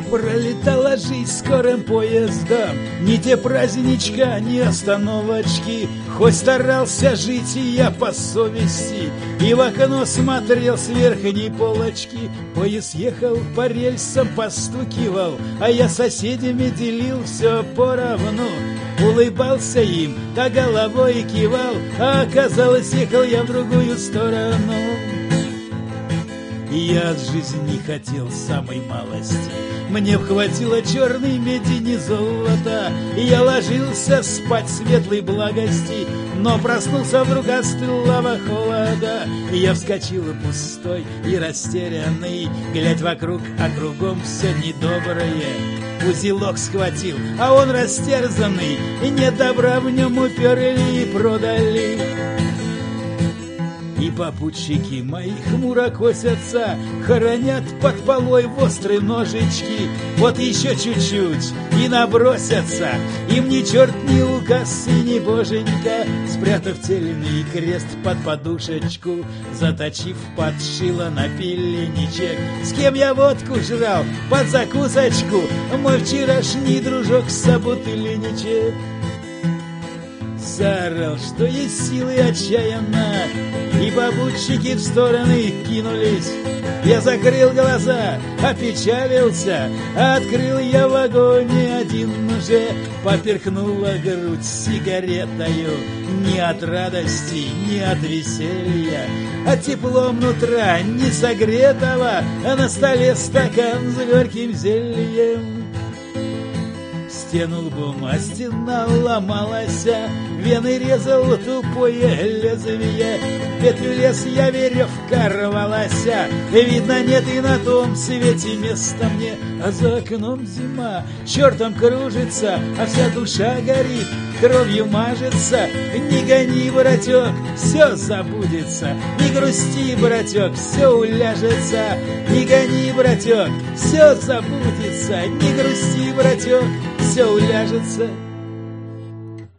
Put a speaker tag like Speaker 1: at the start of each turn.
Speaker 1: Пролетала жизнь скорым поездом, ни те праздничка, ни остановочки. Хоть старался жить и я по совести, и в окно смотрел с верхней полочки. Поезд ехал по рельсам, постукивал, а я соседями делил все поровну. Улыбался им, да головой кивал, а оказалось, ехал я в другую сторону. И я от жизни не хотел самой малости, мне хватило черной меди, не золота. И я ложился спать в светлой благости, но проснулся вдруг от стылого холода. И я вскочил пустой и растерянный, глядь вокруг, а кругом все недоброе. Узелок схватил, а он растерзанный, и нет добра в нем уперли и продали. И попутчики мои хмуро косятся, хоронят под полой в острые ножички. Вот еще чуть-чуть и набросятся, им ни черт ни указ и ни боженька. Спрятав тельный крест под подушечку, заточив под шило напильничек. С кем я водку жрал под закусочку, мой вчерашний дружок собутыльничек. Заорал, что есть силы отчаянно, и попутчики в стороны кинулись. Я закрыл глаза, опечалился, открыл я в вагоне один уже. Поперхнула грудь сигаретою, ни от радости, ни от веселья, а теплом нутра не согретого, а на столе стакан с горьким зельем. Стену лбом, а стена ломалась, вены резал тупое лезвие. Петлю лес я, веревка рвалась, видно, нет и на том свете места мне. А за окном зима чертом кружится, а вся душа горит, кровью мажется. Не гони, братек, все забудется, не грусти, братек, все уляжется. Не гони, братек, все забудется, не грусти, братек, все уляжется.